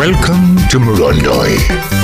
Welcome to Murundoi.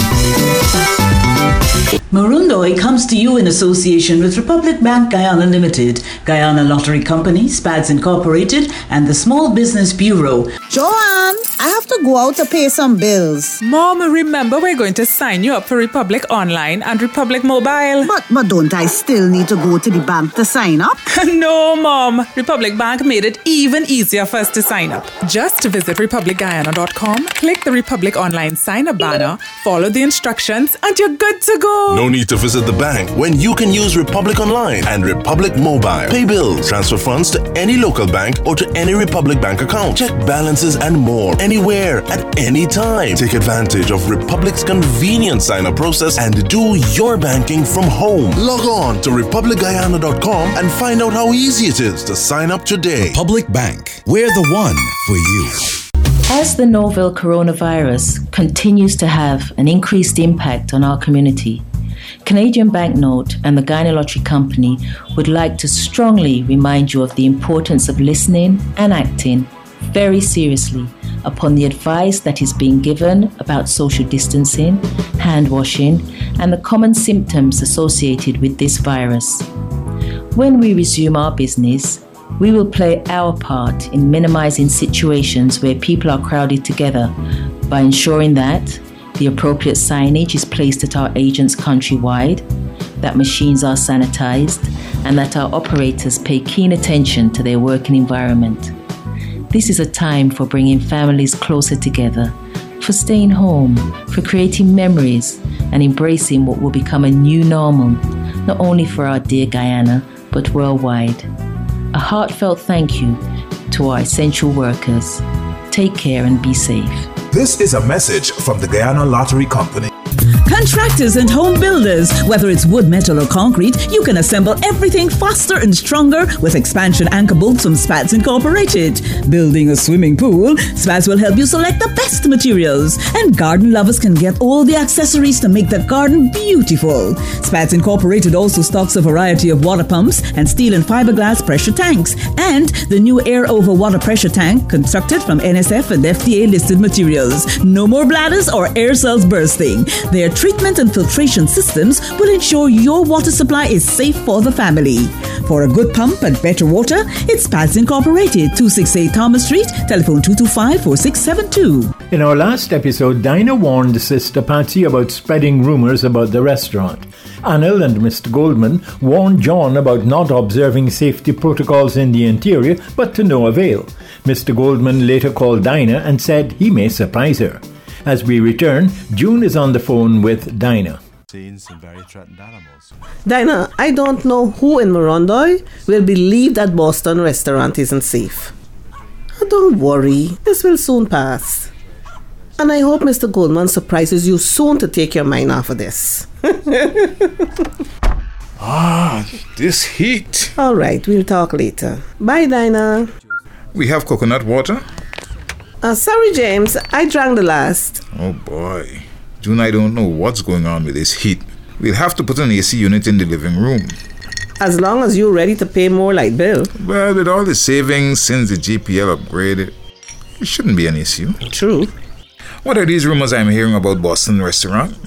Murundoi comes to you in association with Republic Bank Guyana Limited, Guyana Lottery Company, SPADS Incorporated, and the Small Business Bureau. Joanne, I have to go out to pay some bills. Mom, remember we're going to sign you up for Republic Online and Republic Mobile. But don't I still need to go to the bank to sign up? No, Mom. Republic Bank made it even easier for us to sign up. Just visit republicguyana.com, click the Republic Online sign-up banner, follow the instructions, and you're good to go. No need to visit the bank when you can use Republic Online and Republic Mobile. Pay bills, transfer funds to any local bank or to any Republic Bank account. Check balances and more anywhere at any time. Take advantage of Republic's convenient sign-up process and do your banking from home. Log on to republicguyana.com and find out how easy it is to sign up today. Public Bank, we're the one for you. As the novel coronavirus continues to have an increased impact on our community, Canadian Banknote and the Guyana Lottery Company would like to strongly remind you of the importance of listening and acting very seriously upon the advice that is being given about social distancing, hand washing, and the common symptoms associated with this virus. When we resume our business, we will play our part in minimizing situations where people are crowded together by ensuring that the appropriate signage is placed at our agents countrywide, that machines are sanitized, and that our operators pay keen attention to their working environment. This is a time for bringing families closer together, for staying home, for creating memories, and embracing what will become a new normal, not only for our dear Guyana, but worldwide. A heartfelt thank you to our essential workers. Take care and be safe. This is a message from the Guyana Lottery Company. Contractors and home builders, whether it's wood, metal, or concrete, you can assemble everything faster and stronger with expansion anchor bolts from SPADS Incorporated. Building a swimming pool, SPADS will help you select the best materials, and garden lovers can get all the accessories to make the garden beautiful. SPADS Incorporated also stocks a variety of water pumps and steel and fiberglass pressure tanks, and the new air over water pressure tank constructed from NSF and FDA listed materials. No more bladders or air cells bursting. Their treatment and filtration systems will ensure your water supply is safe for the family. For a good pump and better water, it's SPADS Incorporated, 268 Thomas Street, telephone 225-4672. In our last episode, Dinah warned Sister Patsy about spreading rumors about the restaurant. Anil and Mr. Goldman warned John about not observing safety protocols in the interior, but to no avail. Mr. Goldman later called Dinah and said he may surprise her. As we return, June is on the phone with Dinah. Seeing some very threatened animals. Dinah, I don't know who in Murundoi will believe that Boston restaurant isn't safe. Don't worry, this will soon pass. And I hope Mr. Goldman surprises you soon to take your mind off of this. This heat. All right, we'll talk later. Bye, Dinah. We have coconut water? Sorry, James. I drank the last. Oh, boy. June, I don't know what's going on with this heat. We'll have to put an AC unit in the living room. As long as you're ready to pay more light bill. Well, with all the savings since the GPL upgraded, it shouldn't be an issue. True. What are these rumors I'm hearing about Boston restaurant?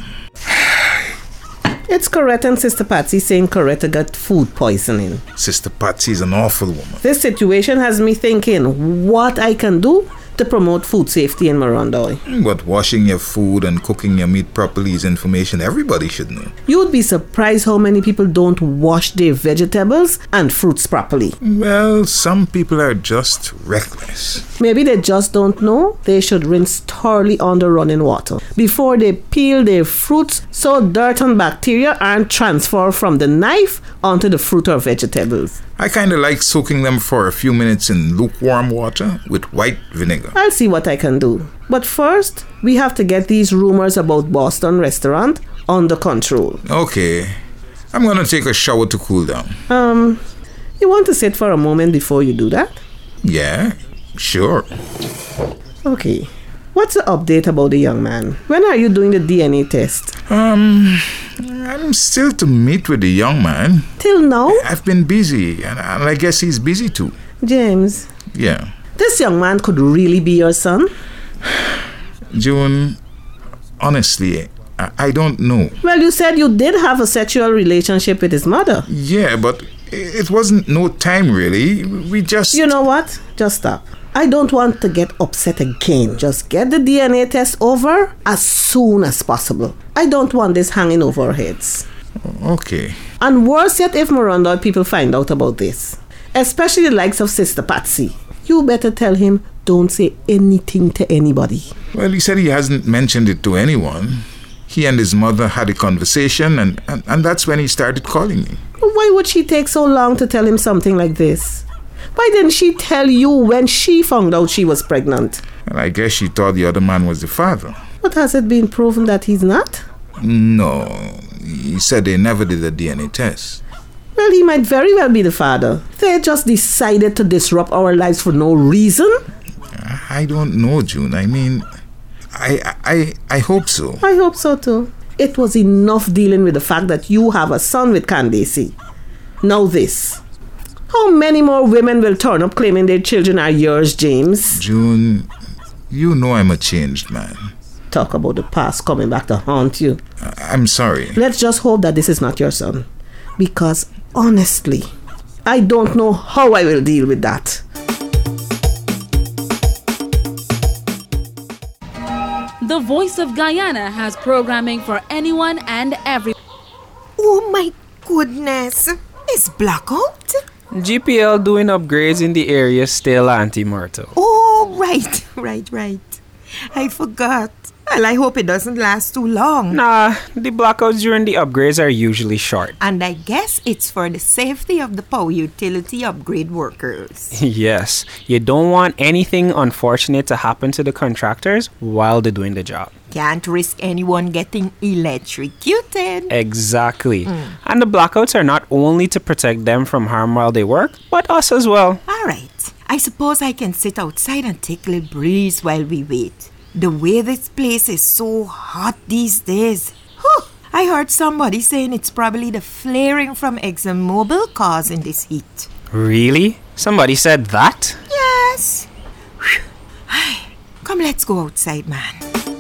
It's Coretta and Sister Patsy saying Coretta got food poisoning. Sister Patsy is an awful woman. This situation has me thinking what I can do to promote food safety in Murundoi. But washing your food and cooking your meat properly is information everybody should know. You'd be surprised how many people don't wash their vegetables and fruits properly. Well, some people are just reckless. Maybe they just don't know they should rinse thoroughly under running water before they peel their fruits so dirt and bacteria aren't transferred from the knife onto the fruit or vegetables. I kind of like soaking them for a few minutes in lukewarm water with white vinegar. I'll see what I can do. But first, we have to get these rumors about Boston restaurant under control. Okay. I'm going to take a shower to cool down. You want to sit for a moment before you do that? Yeah, sure. Okay. What's the update about the young man? When are you doing the DNA test? I'm still to meet with the young man. Till now? I've been busy, and I guess he's busy too. James. Yeah. This young man could really be your son? June, honestly, I don't know. Well, you said you did have a sexual relationship with his mother. Yeah, but it wasn't no time really. We just... You know what? Just stop. I don't want to get upset again. Just get the DNA test over as soon as possible. I don't want this hanging over our heads. Okay. And worse yet if Morondoy people find out about this. Especially the likes of Sister Patsy. You better tell him don't say anything to anybody. Well, he said he hasn't mentioned it to anyone. He and his mother had a conversation and that's when he started calling me. Why would she take so long to tell him something like this? Why didn't she tell you when she found out she was pregnant? And I guess she thought the other man was the father. But has it been proven that he's not? No. He said they never did a DNA test. Well, he might very well be the father. They just decided to disrupt our lives for no reason. I don't know, June. I mean, I hope so. I hope so too. It was enough dealing with the fact that you have a son with Candace. Now this. How many more women will turn up claiming their children are yours, James? June, you know I'm a changed man. Talk about the past coming back to haunt you. I'm sorry. Let's just hope that this is not your son. Because, honestly, I don't know how I will deal with that. The Voice of Guyana has programming for anyone and everyone. Oh my goodness. It's blackout? GPL doing upgrades in the area still, Auntie Myrtle. Oh, right. I forgot. Well, I hope it doesn't last too long. Nah, the blackouts during the upgrades are usually short. And I guess it's for the safety of the power utility upgrade workers. Yes, you don't want anything unfortunate to happen to the contractors while they're doing the job. Can't risk anyone getting electrocuted. Exactly. And the blackouts are not only to protect them from harm while they work, but us as well. All right. I suppose I can sit outside and take a little breeze while we wait. The way this place is so hot these days. Whew. I heard somebody saying it's probably the flaring from ExxonMobil causing this heat. Really? Somebody said that? Yes. Come, let's go outside, man.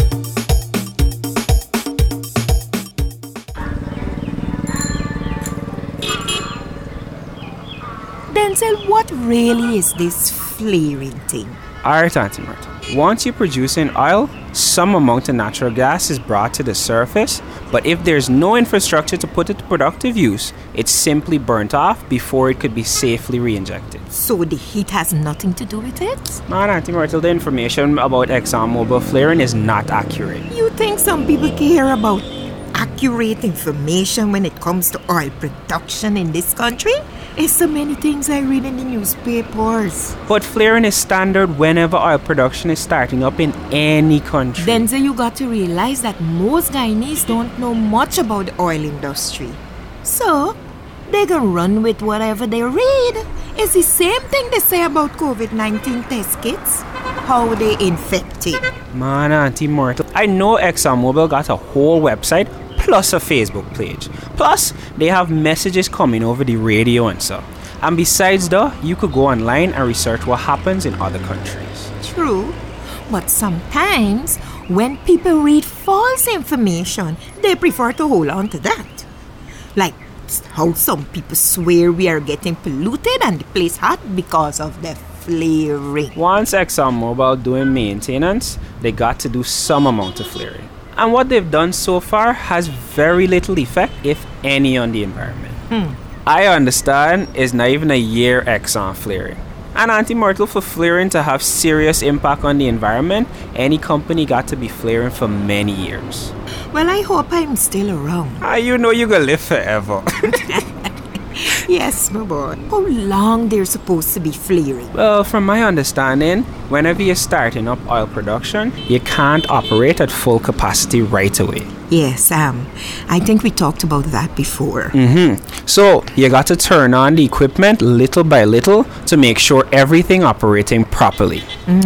Denzel, what really is this flaring thing? Alright, Auntie Myrtle. Once you produce an oil, some amount of natural gas is brought to the surface, but if there's no infrastructure to put it to productive use, it's simply burnt off before it could be safely re-injected. So the heat has nothing to do with it? Man, Auntie Myrtle, the information about ExxonMobil flaring is not accurate. You think some people care about accurate information when it comes to oil production in this country? There's so many things I read in the newspapers. But flaring is standard whenever oil production is starting up in any country. Denzel, you got to realize that most Guyanese don't know much about the oil industry. So, they can run with whatever they read. It's the same thing they say about COVID-19 test kits. How they infected. Man, Auntie Myrtle, I know ExxonMobil got a whole website plus a Facebook page. Plus, they have messages coming over the radio and so. And besides that, you could go online and research what happens in other countries. True. But sometimes, when people read false information, they prefer to hold on to that. Like how some people swear we are getting polluted and the place hot because of the flaring. Once ExxonMobil doing maintenance, they got to do some amount of flaring. And what they've done so far has very little effect, if any, on the environment. I understand it's not even a year Exxon flaring. And Auntie Myrtle, for flaring to have serious impact on the environment, any company got to be flaring for many years. Well, I hope I'm still around. You know you're gonna live forever. Yes, my boy. How long they're supposed to be flaring? Well, from my understanding, whenever you're starting up oil production, you can't operate at full capacity right away. Yes, I think we talked about that before. So, you got to turn on the equipment little by little to make sure everything operating properly.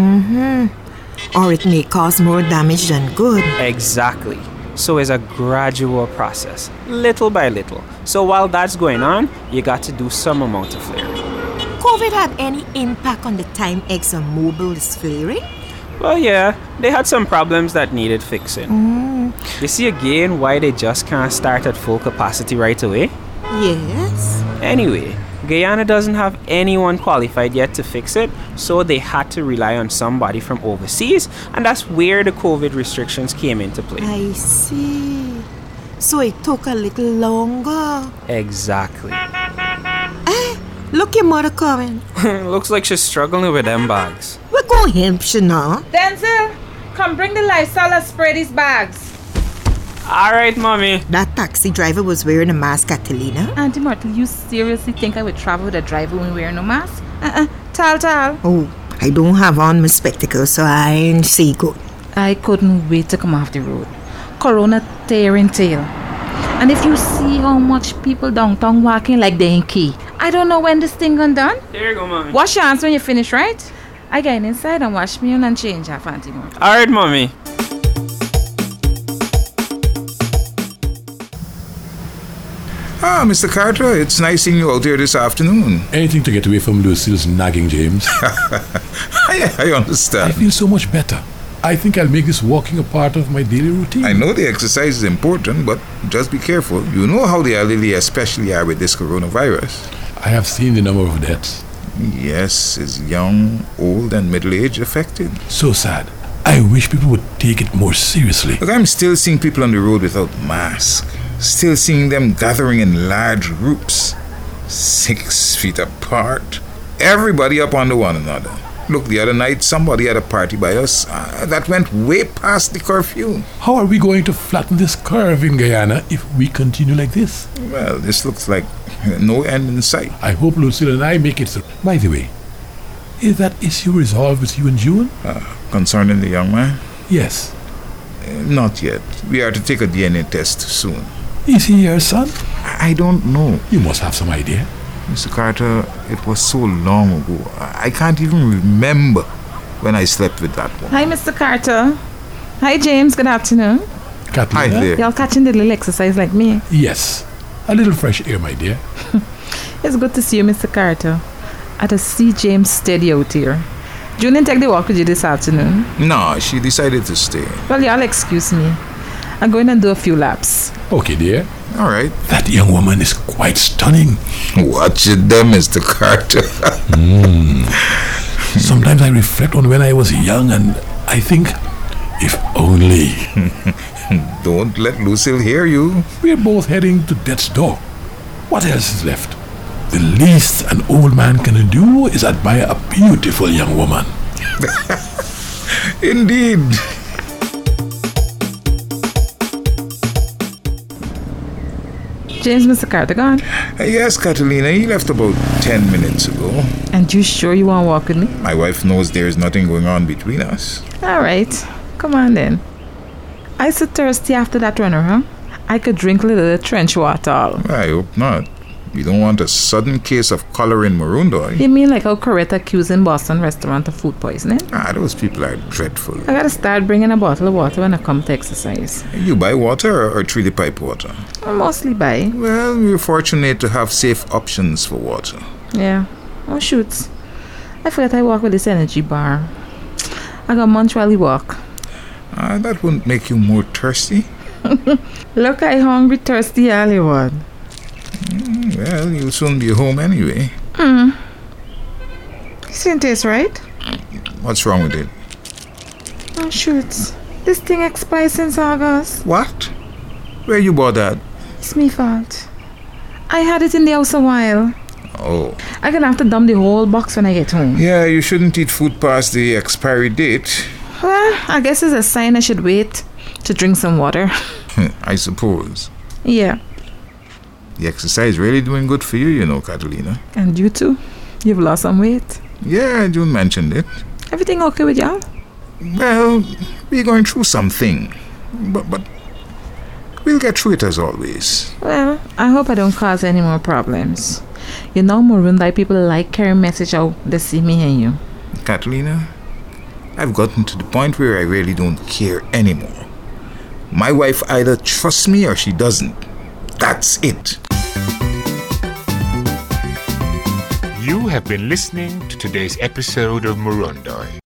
Or it may cause more damage than good. Exactly. So it's a gradual process, little by little. So while that's going on, you got to do some amount of flaring. COVID had any impact on the time ExxonMobil is flaring? Well, yeah, they had some problems that needed fixing. You see again why they just can't start at full capacity right away? Yes. Anyway, Guyana doesn't have anyone qualified yet to fix it, so they had to rely on somebody from overseas, and that's where the COVID restrictions came into play. I see. So it took a little longer. Exactly. Look, your mother coming. Looks like she's struggling with them bags. We're going him, Shana. Denzel, come bring the Lysol and spray these bags. Alright, mommy. That taxi driver was wearing a mask, Catalina. Auntie Myrtle, you seriously think I would travel with a driver when wearing no mask? Tal. Oh, I don't have on my spectacles, so I ain't see good. I couldn't wait to come off the road. Corona tearing tail. And if you see how much people downtown walking like they ain't key, I don't know when this thing gone done. Here you go, mommy. Wash your hands when you finish, right? I get inside and wash me and change half, Auntie Myrtle. Alright, mommy. Mr. Carter, it's nice seeing you out here this afternoon. Anything to get away from Lucille's nagging, James. I understand. I feel so much better. I think I'll make this walking a part of my daily routine. I know the exercise is important, but just be careful. You know how the elderly especially are with this coronavirus. I have seen the number of deaths. Yes, it's young, old, and middle-aged affected. So sad. I wish people would take it more seriously. Look, I'm still seeing people on the road without masks. Still seeing them gathering in large groups, 6 feet apart. Everybody up under one another. Look, the other night, somebody had a party by us that went way past the curfew. How are we going to flatten this curve in Guyana if we continue like this? Well, this looks like no end in sight. I hope Lucille and I make it through. By the way, is that issue resolved with you and June? Concerning the young man? Yes. Not yet. We are to take a DNA test soon. Is he your son? I don't know. You must have some idea. Mr. Carter, it was so long ago. I can't even remember when I slept with that one. Hi, Mr. Carter. Hi, James. Good afternoon. Catalina? Hi there. Y'all catching the little exercise like me? Yes. A little fresh air, my dear. It's good to see you, Mr. Carter. I to see James steady out here. June didn't take the walk with you this afternoon? No, she decided to stay. Well, y'all excuse me. I'm going to do a few laps. Okay, dear. All right. That young woman is quite stunning. Watch it there, Mr. Carter. Sometimes I reflect on when I was young and I think, if only. Don't let Lucille hear you. We're both heading to death's door. What else is left? The least an old man can do is admire a beautiful young woman. Indeed. James, Mr. Carter gone? Yes, Catalina. He left about 10 minutes ago. And you sure you want to walk with me? My wife knows there is nothing going on between us. All right. Come on then. I so thirsty after that runner, huh? I could drink a little trench water. I hope not. You don't want a sudden case of cholera in Marundoy. You mean like how Coretta accusing Boston restaurant of food poisoning? Those people are dreadful. I gotta start bringing a bottle of water when I come to exercise. You buy water or treat the pipe water? I mostly buy. Well, we're fortunate to have safe options for water. Yeah. Oh, shoots. I forgot I walk with this energy bar. I got munch while we walk. That wouldn't make you more thirsty. Look, I hungry, thirsty, Hollywood. Well, you'll soon be home anyway. This didn't taste right. What's wrong with it? Oh, shoots. This thing expired since August. What? Where you bought that? It's me fault. I had it in the house a while. Oh. I'm gonna have to dump the whole box when I get home. Yeah, you shouldn't eat food past the expiry date. Well, I guess it's a sign I should wait to drink some water. I suppose. Yeah. The exercise really doing good for you, you know, Catalina. And you too. You've lost some weight. Yeah, June mentioned it. Everything okay with y'all? Well, we're going through something. But we'll get through it as always. Well, I hope I don't cause any more problems. You know, Marundoy people like carrying message out they see me and you. Catalina, I've gotten to the point where I really don't care anymore. My wife either trusts me or she doesn't. That's it. You have been listening to today's episode of Marundoy.